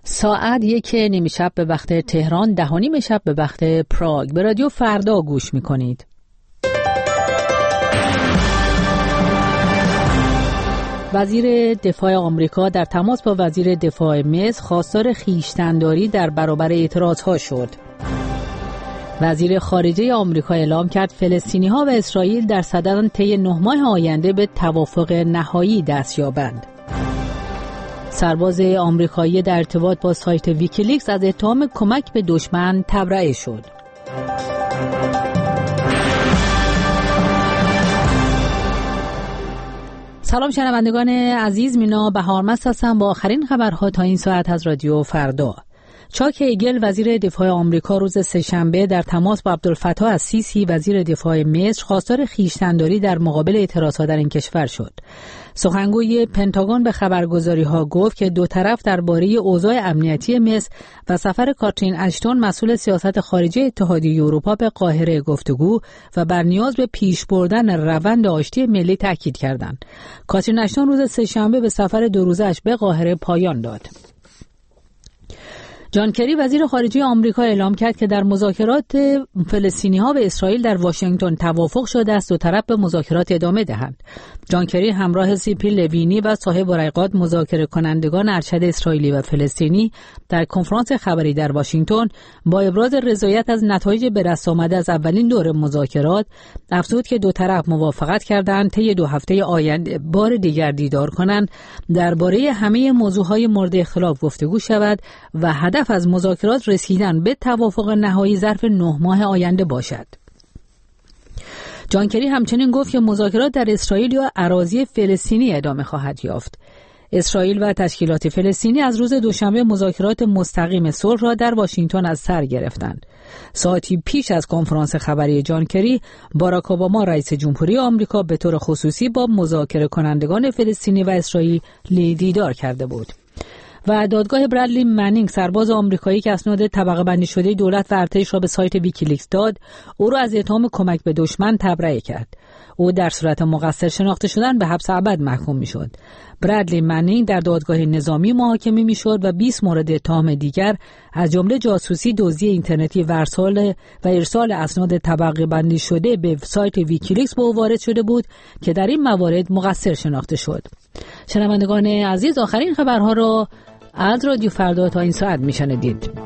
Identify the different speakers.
Speaker 1: ساعت 1:30 شب به وقت تهران، 10:30 شب به وقت پراگ. به رادیو فردا گوش میکنید. وزیر دفاع آمریکا در تماس با وزیر دفاع مصر خواستار خویشتن‌داری در برابر اعتراضها شد. وزیر خارجه آمریکا اعلام کرد فلسطینی‌ها و اسرائیل در صدد طی 9 ماه آینده به توافق نهایی دست یابند. سرباز آمریکایی در ارتباط با سایت ویکیلیکس از اتهام کمک به دشمن تبرئه شد. سلام شنوندگان عزیز، مینا بهارمست هستم با آخرین خبرها تا این ساعت از رادیو فردا. چاک هیگل وزیر دفاع آمریکا روز سه‌شنبه در تماس با عبدالفتاح السیسی وزیر دفاع مصر خواستار خویشتن‌داری در مقابل اعتراضات در این کشور شد. سخنگوی پنتاگون به خبرگزاری‌ها گفت که دو طرف درباره اوضاع امنیتی مصر و سفر کاترین اشتون مسئول سیاست خارجی اتحادیه اروپا به قاهره گفتگو و بر نیاز به پیش بردن روند آشتی ملی تاکید کردند. کاترین اشتون روز سه‌شنبه به سفر 2 روزه‌اش به قاهره پایان داد. جان کری وزیر خارجه آمریکا اعلام کرد که در مذاکرات فلسطینی‌ها و اسرائیل در واشنگتن توافق شده است دو طرف به مذاکرات ادامه دهند. جان کری همراه سیپی لوینی و صاحب ورقات مذاکره کنندگان ارشد اسرائیلی و فلسطینی در کنفرانس خبری در واشنگتن با ابراز رضایت از نتایج به دست آمده از اولین دور مذاکرات افزود که دو طرف موافقت کردند طی 2 هفته آینده بار دیگر دیدار کنند درباره همه موضوعهای مورد اختلاف گفتگو شود و هدف از مذاکرات رسیدن به توافق نهایی ظرف 9 ماه آینده باشد. جان کری همچنین گفت که مذاکرات در اسرائیل یا اراضی فلسطینی ادامه خواهد یافت. اسرائیل و تشکیلات فلسطینی از روز دوشنبه مذاکرات مستقیم صلح را در واشنگتن از سر گرفتند. ساعتی پیش از کنفرانس خبری جان کری، باراک اوباما رئیس جمهوری آمریکا به طور خصوصی با مذاکره کنندگان فلسطینی و اسرائیلی دیدار کرده بود. و دادگاه برادلی منینگ سرباز آمریکایی که اسناد طبقه بندی شده دولت و ارتش را به سایت ویکیلیکس داد، او را از اتهام کمک به دشمن تبرئه کرد. او در صورت مقصر شناخته شدن به حبس ابد محکوم میشد. برادلی منینگ در دادگاه نظامی محاکمه میشد و 20 مورد اتهام دیگر از جمله جاسوسی، دزدی اینترنتی و ارسال اسناد طبقه بندی شده به سایت ویکیلیکس به او وارد شده بود که در این موارد مقصر شناخته شد. شنوندگان عزیز، آخرین خبرها را از رادیو فردا تا این ساعت میشنیدید.